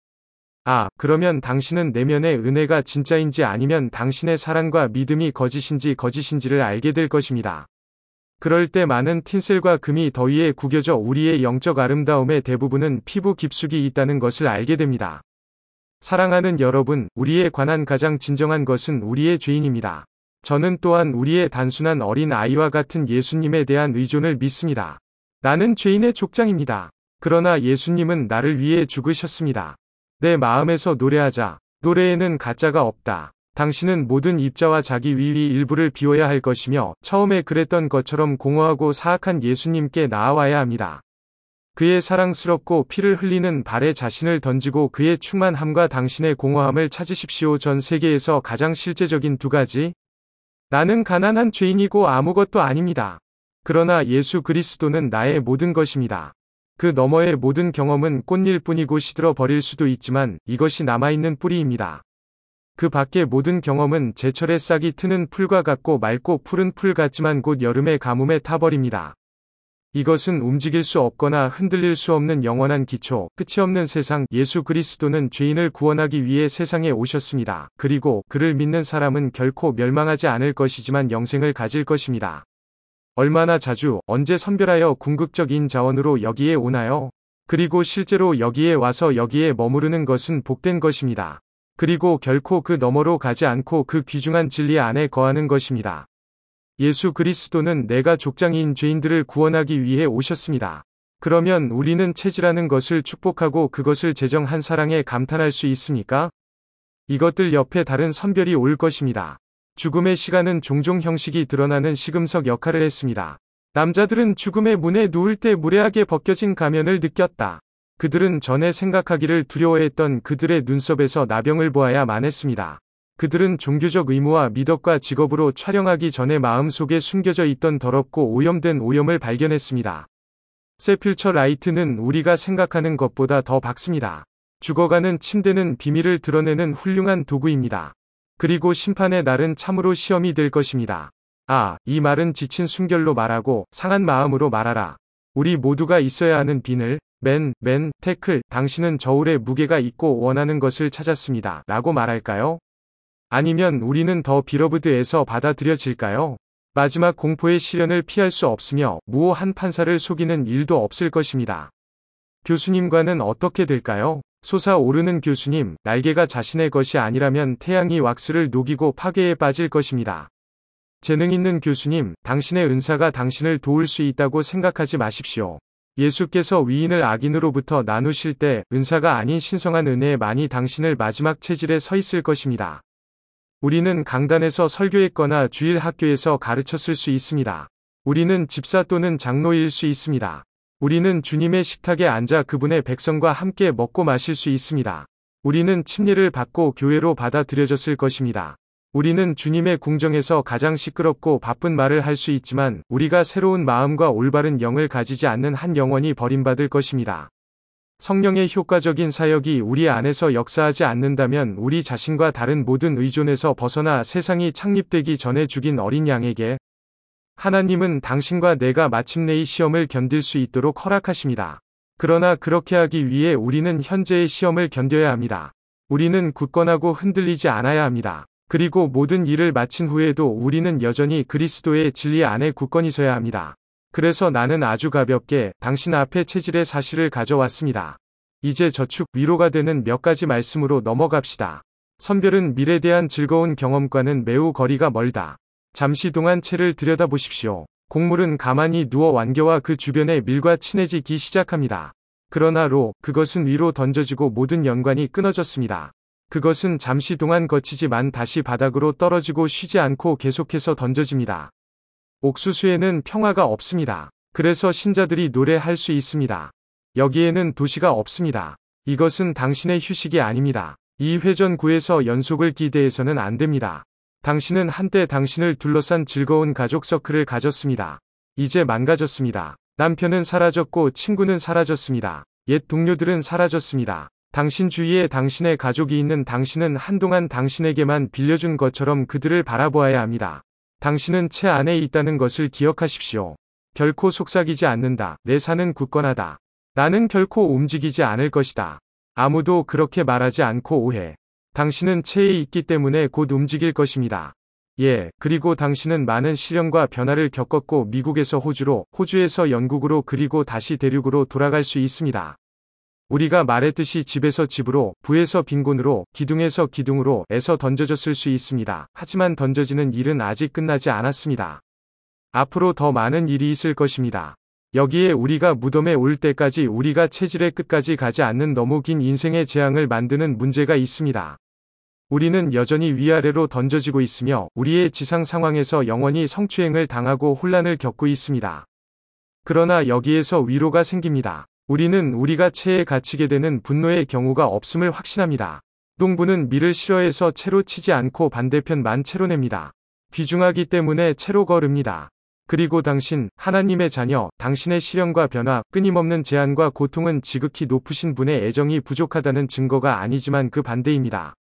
그러면 당신은 내면의 은혜가 진짜인지 아니면 당신의 사랑과 믿음이 거짓인지를 알게 될 것입니다. 그럴 때 많은 틴셀과 금이 더위에 구겨져 우리의 영적 아름다움의 대부분은 피부 깊숙이 있다는 것을 알게 됩니다. 사랑하는 여러분, 우리에 관한 가장 진정한 것은 우리의 죄인입니다. 저는 또한 우리의 단순한 어린 아이와 같은 예수님에 대한 의존을 믿습니다. 나는 죄인의 족장입니다. 그러나 예수님은 나를 위해 죽으셨습니다. 내 마음에서 노래하자. 노래에는 가짜가 없다. 당신은 모든 입자와 자기 위위 일부를 비워야 할 것이며 처음에 그랬던 것처럼 공허하고 사악한 예수님께 나아와야 합니다. 그의 사랑스럽고 피를 흘리는 발에 자신을 던지고 그의 충만함과 당신의 공허함을 찾으십시오. 전 세계에서 가장 실제적인 두 가지. 나는 가난한 죄인이고 아무것도 아닙니다. 그러나 예수 그리스도는 나의 모든 것입니다. 그 너머의 모든 경험은 꽃일 뿐이고 시들어 버릴 수도 있지만 이것이 남아있는 뿌리입니다. 그 밖의 모든 경험은 제철에 싹이 트는 풀과 같고 맑고 푸른 풀 같지만 곧 여름의 가뭄에 타버립니다. 이것은 움직일 수 없거나 흔들릴 수 없는 영원한 기초, 끝이 없는 세상. 예수 그리스도는 죄인을 구원하기 위해 세상에 오셨습니다. 그리고 그를 믿는 사람은 결코 멸망하지 않을 것이지만 영생을 가질 것입니다. 얼마나 자주, 언제 선별하여 궁극적인 자원으로 여기에 오나요? 그리고 실제로 여기에 와서 여기에 머무르는 것은 복된 것입니다. 그리고 결코 그 너머로 가지 않고 그 귀중한 진리 안에 거하는 것입니다. 예수 그리스도는 내가 족장인 죄인들을 구원하기 위해 오셨습니다. 그러면 우리는 체질하는 것을 축복하고 그것을 제정한 사랑에 감탄할 수 있습니까? 이것들 옆에 다른 선별이 올 것입니다. 죽음의 시간은 종종 형식이 드러나는 시금석 역할을 했습니다. 남자들은 죽음의 문에 누울 때 무례하게 벗겨진 가면을 느꼈다. 그들은 전에 생각하기를 두려워했던 그들의 눈썹에서 나병을 보아야만 했습니다. 그들은 종교적 의무와 미덕과 직업으로 촬영하기 전에 마음속에 숨겨져 있던 더럽고 오염된 오염을 발견했습니다. 세필처 라이트는 우리가 생각하는 것보다 더 밝습니다. 죽어가는 침대는 비밀을 드러내는 훌륭한 도구입니다. 그리고 심판의 날은 참으로 시험이 될 것입니다. 이 말은 지친 숨결로 말하고 상한 마음으로 말하라. 우리 모두가 있어야 하는 비늘, 태클, 당신은 저울에 무게가 있고 원하는 것을 찾았습니다. 라고 말할까요? 아니면 우리는 더 비러브드에서 받아들여질까요? 마지막 공포의 시련을 피할 수 없으며 무오한 판사를 속이는 일도 없을 것입니다. 교수님과는 어떻게 될까요? 솟아오르는 교수님, 날개가 자신의 것이 아니라면 태양이 왁스를 녹이고 파괴에 빠질 것입니다. 재능 있는 교수님, 당신의 은사가 당신을 도울 수 있다고 생각하지 마십시오. 예수께서 위인을 악인으로부터 나누실 때 은사가 아닌 신성한 은혜만이 당신을 마지막 체질에 서 있을 것입니다. 우리는 강단에서 설교했거나 주일 학교에서 가르쳤을 수 있습니다. 우리는 집사 또는 장로일 수 있습니다. 우리는 주님의 식탁에 앉아 그분의 백성과 함께 먹고 마실 수 있습니다. 우리는 침례를 받고 교회로 받아들여졌을 것입니다. 우리는 주님의 궁정에서 가장 시끄럽고 바쁜 말을 할 수 있지만 우리가 새로운 마음과 올바른 영을 가지지 않는 한 영혼이 버림받을 것입니다. 성령의 효과적인 사역이 우리 안에서 역사하지 않는다면 우리 자신과 다른 모든 의존에서 벗어나 세상이 창립되기 전에 죽인 어린 양에게 하나님은 당신과 내가 마침내 이 시험을 견딜 수 있도록 허락하십니다. 그러나 그렇게 하기 위해 우리는 현재의 시험을 견뎌야 합니다. 우리는 굳건하고 흔들리지 않아야 합니다. 그리고 모든 일을 마친 후에도 우리는 여전히 그리스도의 진리 안에 굳건히 서야 합니다. 그래서 나는 아주 가볍게 당신 앞에 체질의 사실을 가져왔습니다. 이제 저축 위로가 되는 몇 가지 말씀으로 넘어갑시다. 선별은 미래에 대한 즐거운 경험과는 매우 거리가 멀다. 잠시 동안 채를 들여다보십시오. 곡물은 가만히 누워 완교와 그 주변의 밀과 친해지기 시작합니다. 그러나 그것은 위로 던져지고 모든 연관이 끊어졌습니다. 그것은 잠시 동안 거치지만 다시 바닥으로 떨어지고 쉬지 않고 계속해서 던져집니다. 옥수수에는 평화가 없습니다. 그래서 신자들이 노래할 수 있습니다. 여기에는 도시가 없습니다. 이것은 당신의 휴식이 아닙니다. 이 회전구에서 연속을 기대해서는 안 됩니다. 당신은 한때 당신을 둘러싼 즐거운 가족 서클을 가졌습니다. 이제 망가졌습니다. 남편은 사라졌고 친구는 사라졌습니다. 옛 동료들은 사라졌습니다. 당신 주위에 당신의 가족이 있는 당신은 한동안 당신에게만 빌려준 것처럼 그들을 바라보아야 합니다. 당신은 채 안에 있다는 것을 기억하십시오. 결코 속삭이지 않는다. 내 산은 굳건하다. 나는 결코 움직이지 않을 것이다. 아무도 그렇게 말하지 않고 오해. 당신은 채에 있기 때문에 곧 움직일 것입니다. 그리고 당신은 많은 시련과 변화를 겪었고 미국에서 호주로, 호주에서 영국으로 그리고 다시 대륙으로 돌아갈 수 있습니다. 우리가 말했듯이 집에서 집으로, 부에서 빈곤으로, 기둥에서 기둥으로 에서 던져졌을 수 있습니다. 하지만 던져지는 일은 아직 끝나지 않았습니다. 앞으로 더 많은 일이 있을 것입니다. 여기에 우리가 무덤에 올 때까지 우리가 체질의 끝까지 가지 않는 너무 긴 인생의 재앙을 만드는 문제가 있습니다. 우리는 여전히 위아래로 던져지고 있으며 우리의 지상 상황에서 영원히 성추행을 당하고 혼란을 겪고 있습니다. 그러나 여기에서 위로가 생깁니다. 우리는 우리가 채에 갇히게 되는 분노의 경우가 없음을 확신합니다. 동부는 밀을 싫어해서 채로 치지 않고 반대편만 채로 냅니다. 귀중하기 때문에 채로 걸읍니다. 그리고 당신, 하나님의 자녀, 당신의 시련과 변화, 끊임없는 제한과 고통은 지극히 높으신 분의 애정이 부족하다는 증거가 아니지만 그 반대입니다.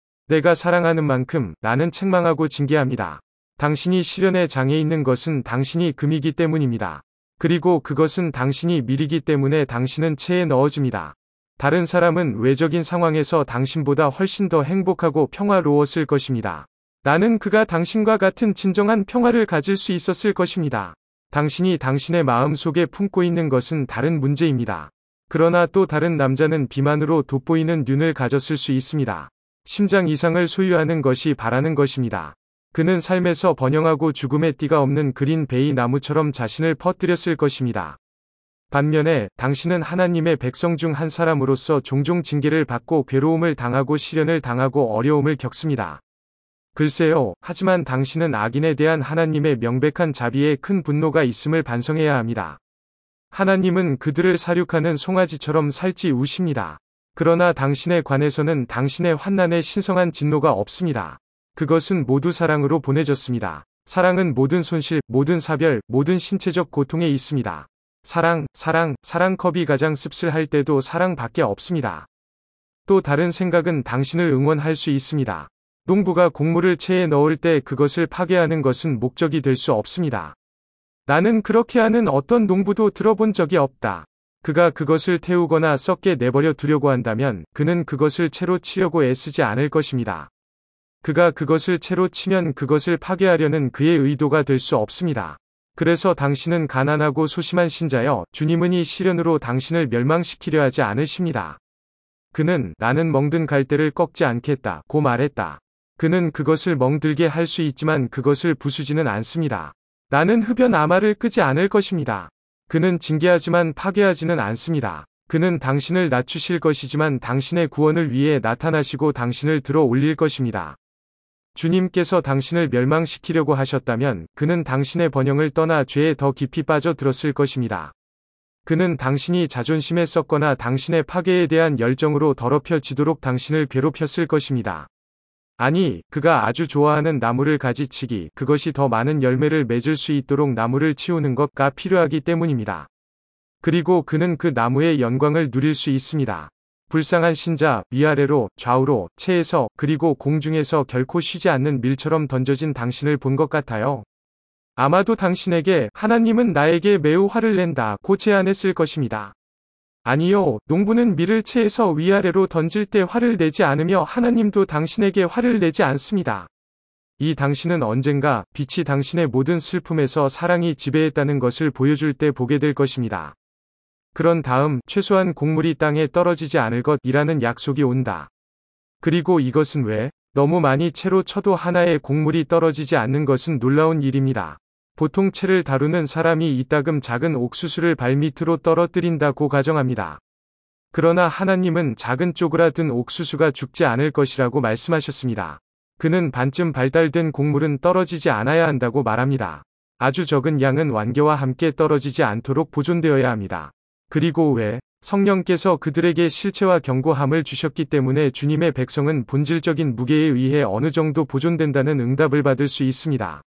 내가 사랑하는 만큼 나는 책망하고 징계합니다. 당신이 시련의 장에 있는 것은 당신이 금이기 때문입니다. 그리고 그것은 당신이 밀이기 때문에 당신은 채에 넣어집니다. 다른 사람은 외적인 상황에서 당신보다 훨씬 더 행복하고 평화로웠을 것입니다. 나는 그가 당신과 같은 진정한 평화를 가질 수 있었을 것입니다. 당신이 당신의 마음 속에 품고 있는 것은 다른 문제입니다. 그러나 또 다른 남자는 비만으로 돋보이는 눈을 가졌을 수 있습니다. 심장 이상을 소유하는 것이 바라는 것입니다. 그는 삶에서 번영하고 죽음의 띠가 없는 그린 베이 나무처럼 자신을 퍼뜨렸을 것입니다. 반면에 당신은 하나님의 백성 중 한 사람으로서 종종 징계를 받고 괴로움을 당하고 시련을 당하고 어려움을 겪습니다. 글쎄요, 하지만 당신은 악인에 대한 하나님의 명백한 자비에 큰 분노가 있음을 반성해야 합니다. 하나님은 그들을 사륙하는 송아지처럼 살찌 우십니다. 그러나 당신에 관해서는 당신의 환난에 신성한 진노가 없습니다. 그것은 모두 사랑으로 보내졌습니다. 사랑은 모든 손실, 모든 사별, 모든 신체적 고통에 있습니다. 사랑컵이 가장 씁쓸할 때도 사랑밖에 없습니다. 또 다른 생각은 당신을 응원할 수 있습니다. 농부가 곡물을 채에 넣을 때 그것을 파괴하는 것은 목적이 될 수 없습니다. 나는 그렇게 하는 어떤 농부도 들어본 적이 없다. 그가 그것을 태우거나 썩게 내버려 두려고 한다면 그는 그것을 채로 치려고 애쓰지 않을 것입니다. 그가 그것을 채로 치면 그것을 파괴하려는 그의 의도가 될 수 없습니다. 그래서 당신은 가난하고 소심한 신자여, 주님은 이 시련으로 당신을 멸망시키려 하지 않으십니다. 그는 나는 멍든 갈대를 꺾지 않겠다 고 말했다. 그는 그것을 멍들게 할 수 있지만 그것을 부수지는 않습니다. 나는 흡연 아마를 끄지 않을 것입니다. 그는 징계하지만 파괴하지는 않습니다. 그는 당신을 낮추실 것이지만 당신의 구원을 위해 나타나시고 당신을 들어 올릴 것입니다. 주님께서 당신을 멸망시키려고 하셨다면 그는 당신의 번영을 떠나 죄에 더 깊이 빠져들었을 것입니다. 그는 당신이 자존심에 썩거나 당신의 파괴에 대한 열정으로 더럽혀지도록 당신을 괴롭혔을 것입니다. 아니, 그가 아주 좋아하는 나무를 가지치기, 그것이 더 많은 열매를 맺을 수 있도록 나무를 치우는 것가 필요하기 때문입니다. 그리고 그는 그 나무의 영광을 누릴 수 있습니다. 불쌍한 신자, 위아래로, 좌우로, 채에서, 그리고 공중에서 결코 쉬지 않는 밀처럼 던져진 당신을 본 것 같아요. 아마도 당신에게 하나님은 나에게 매우 화를 낸다 고 제안했을 것입니다. 아니요, 농부는 밀을 채에서 위아래로 던질 때 화를 내지 않으며 하나님도 당신에게 화를 내지 않습니다. 이 당신은 언젠가 빛이 당신의 모든 슬픔에서 사랑이 지배했다는 것을 보여줄 때 보게 될 것입니다. 그런 다음 최소한 곡물이 땅에 떨어지지 않을 것이라는 약속이 온다. 그리고 이것은 왜 너무 많이 채로 쳐도 하나의 곡물이 떨어지지 않는 것은 놀라운 일입니다. 보통 채를 다루는 사람이 이따금 작은 옥수수를 발밑으로 떨어뜨린다고 가정합니다. 그러나 하나님은 작은 쪼그라든 옥수수가 죽지 않을 것이라고 말씀하셨습니다. 그는 반쯤 발달된 곡물은 떨어지지 않아야 한다고 말합니다. 아주 적은 양은 완개와 함께 떨어지지 않도록 보존되어야 합니다. 그리고 왜? 성령께서 그들에게 실체와 견고함을 주셨기 때문에 주님의 백성은 본질적인 무게에 의해 어느 정도 보존된다는 응답을 받을 수 있습니다.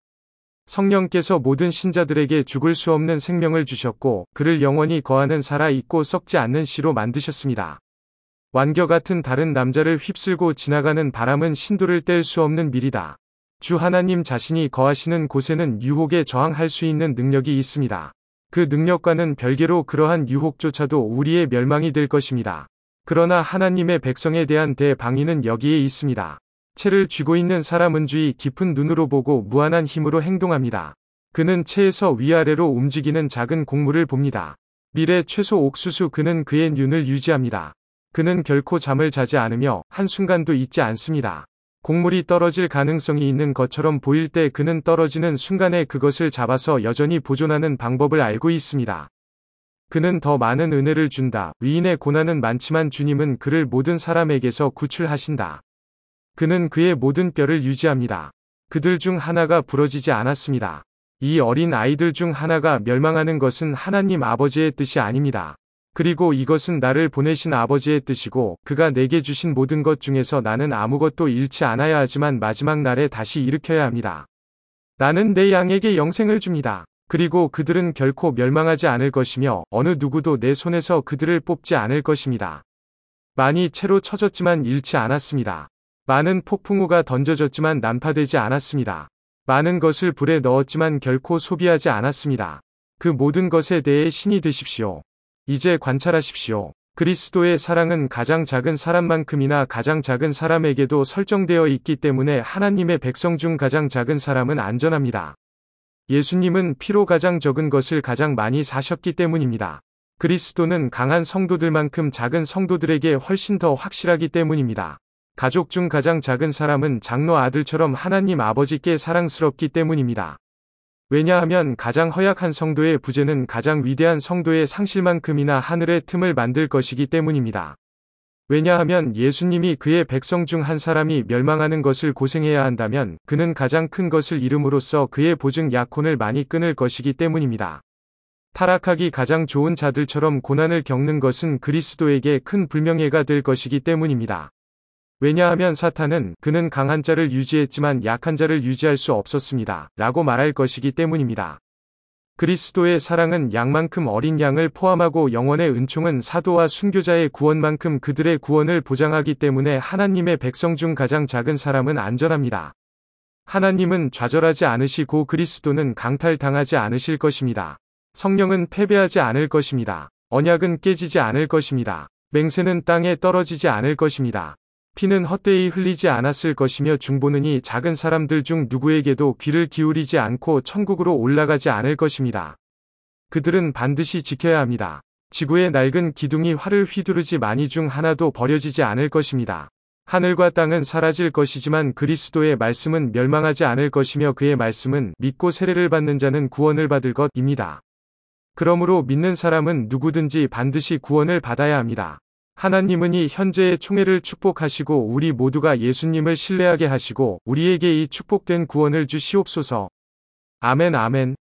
성령께서 모든 신자들에게 죽을 수 없는 생명을 주셨고 그를 영원히 거하는 살아있고 썩지 않는 씨로 만드셨습니다. 완겨 같은 다른 남자를 휩쓸고 지나가는 바람은 신도를 뗄 수 없는 밀이다. 주 하나님 자신이 거하시는 곳에는 유혹에 저항할 수 있는 능력이 있습니다. 그 능력과는 별개로 그러한 유혹조차도 우리의 멸망이 될 것입니다. 그러나 하나님의 백성에 대한 대방위는 여기에 있습니다. 채를 쥐고 있는 사람은 주의 깊은 눈으로 보고 무한한 힘으로 행동합니다. 그는 채에서 위아래로 움직이는 작은 곡물을 봅니다. 밀의 최소 옥수수, 그는 그의 눈을 유지합니다. 그는 결코 잠을 자지 않으며 한순간도 잊지 않습니다. 곡물이 떨어질 가능성이 있는 것처럼 보일 때 그는 떨어지는 순간에 그것을 잡아서 여전히 보존하는 방법을 알고 있습니다. 그는 더 많은 은혜를 준다. 위인의 고난은 많지만 주님은 그를 모든 사람에게서 구출하신다. 그는 그의 모든 뼈를 유지합니다. 그들 중 하나가 부러지지 않았습니다. 이 어린 아이들 중 하나가 멸망하는 것은 하나님 아버지의 뜻이 아닙니다. 그리고 이것은 나를 보내신 아버지의 뜻이고 그가 내게 주신 모든 것 중에서 나는 아무것도 잃지 않아야 하지만 마지막 날에 다시 일으켜야 합니다. 나는 내 양에게 영생을 줍니다. 그리고 그들은 결코 멸망하지 않을 것이며 어느 누구도 내 손에서 그들을 뽑지 않을 것입니다. 많이 채로 쳐졌지만 잃지 않았습니다. 많은 폭풍우가 던져졌지만 난파되지 않았습니다. 많은 것을 불에 넣었지만 결코 소비하지 않았습니다. 그 모든 것에 대해 신이 되십시오. 이제 관찰하십시오. 그리스도의 사랑은 가장 작은 사람만큼이나 가장 작은 사람에게도 설정되어 있기 때문에 하나님의 백성 중 가장 작은 사람은 안전합니다. 예수님은 피로 가장 적은 것을 가장 많이 사셨기 때문입니다. 그리스도는 강한 성도들만큼 작은 성도들에게 훨씬 더 확실하기 때문입니다. 가족 중 가장 작은 사람은 장로 아들처럼 하나님 아버지께 사랑스럽기 때문입니다. 왜냐하면 가장 허약한 성도의 부재는 가장 위대한 성도의 상실만큼이나 하늘의 틈을 만들 것이기 때문입니다. 왜냐하면 예수님이 그의 백성 중 한 사람이 멸망하는 것을 고생해야 한다면 그는 가장 큰 것을 이름으로써 그의 보증 약혼을 많이 끊을 것이기 때문입니다. 타락하기 가장 좋은 자들처럼 고난을 겪는 것은 그리스도에게 큰 불명예가 될 것이기 때문입니다. 왜냐하면 사탄은 그는 강한 자를 유지했지만 약한 자를 유지할 수 없었습니다. 라고 말할 것이기 때문입니다. 그리스도의 사랑은 양만큼 어린 양을 포함하고 영원의 은총은 사도와 순교자의 구원만큼 그들의 구원을 보장하기 때문에 하나님의 백성 중 가장 작은 사람은 안전합니다. 하나님은 좌절하지 않으시고 그리스도는 강탈당하지 않으실 것입니다. 성령은 패배하지 않을 것입니다. 언약은 깨지지 않을 것입니다. 맹세는 땅에 떨어지지 않을 것입니다. 피는 헛되이 흘리지 않았을 것이며 중보는이 작은 사람들 중 누구에게도 귀를 기울이지 않고 천국으로 올라가지 않을 것입니다. 그들은 반드시 지켜야 합니다. 지구의 낡은 기둥이 활을 휘두르지만이 중 하나도 버려지지 않을 것입니다. 하늘과 땅은 사라질 것이지만 그리스도의 말씀은 멸망하지 않을 것이며 그의 말씀은 믿고 세례를 받는 자는 구원을 받을 것입니다. 그러므로 믿는 사람은 누구든지 반드시 구원을 받아야 합니다. 하나님은 이 현재의 총회를 축복하시고 우리 모두가 예수님을 신뢰하게 하시고 우리에게 이 축복된 구원을 주시옵소서. 아멘 아멘.